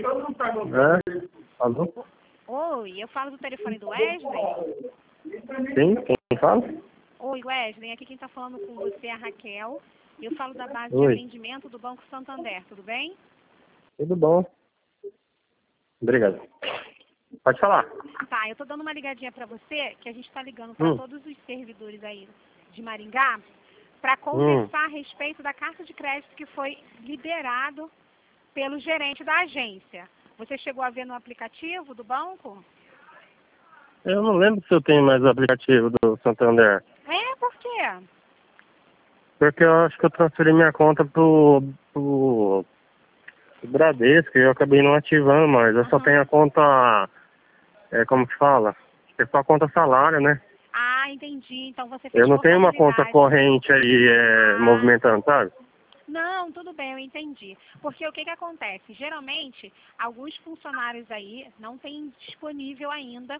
É? Alô? Oi, eu falo do telefone do Wesley. Sim, quem fala? Oi, Wesley, aqui quem está falando com você é a Raquel. Eu falo da base de Oi, atendimento do Banco Santander, tudo bem? tudo bom? Obrigado. Pode falar. Tá, eu tô dando uma ligadinha para você, que a gente está ligando para Hum, todos os servidores aí de Maringá, para hum. conversar a respeito da carta de crédito que foi liberado pelo gerente da agência. Você chegou a ver no aplicativo do banco? Eu não lembro se eu tenho mais o aplicativo do Santander. É, por quê? Porque eu acho que eu transferi minha conta pro Bradesco e eu acabei não ativando mais. Eu só Aham. tenho a conta, como que fala? Acho que é só a conta salário, né? Ah, entendi. Então você Eu fez não por tenho uma conta facilidade. corrente aí Ah, movimentando, sabe? não, tudo bem, eu entendi. Porque o que acontece? Geralmente, alguns funcionários aí não têm disponível ainda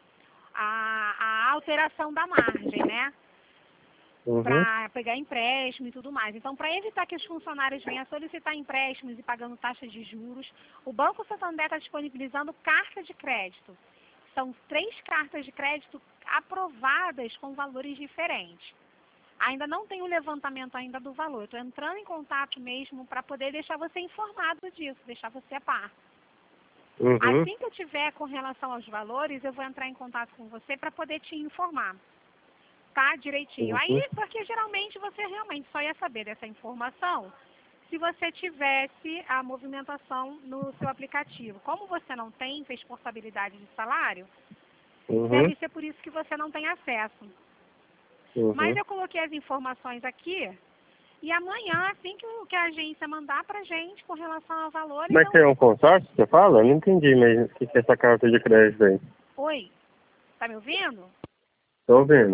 a alteração da margem, né? Uhum, Para pegar empréstimo e tudo mais. Então, para evitar que os funcionários venham solicitar empréstimos e pagando taxas de juros, o Banco Santander está disponibilizando carta de crédito. São 3 cartas de crédito aprovadas com valores diferentes. Ainda não tem o levantamento ainda do valor. Estou entrando em contato mesmo para poder deixar você informado disso, deixar você a par. uhum, Assim que eu tiver com relação aos valores, eu vou entrar em contato com você para poder te informar. Tá? Direitinho. uhum. Aí, porque geralmente você realmente só ia saber dessa informação se você tivesse a movimentação no seu aplicativo. Como você não tem, fez portabilidade de salário, Uhum, deve ser por isso que você não tem acesso. Mas uhum. eu coloquei as informações aqui e amanhã, assim que a agência mandar pra gente com relação a valores, Mas tem um consórcio que você fala? Eu não entendi mesmo o que é essa carta de crédito aí. Oi, tá me ouvindo? Tô ouvindo.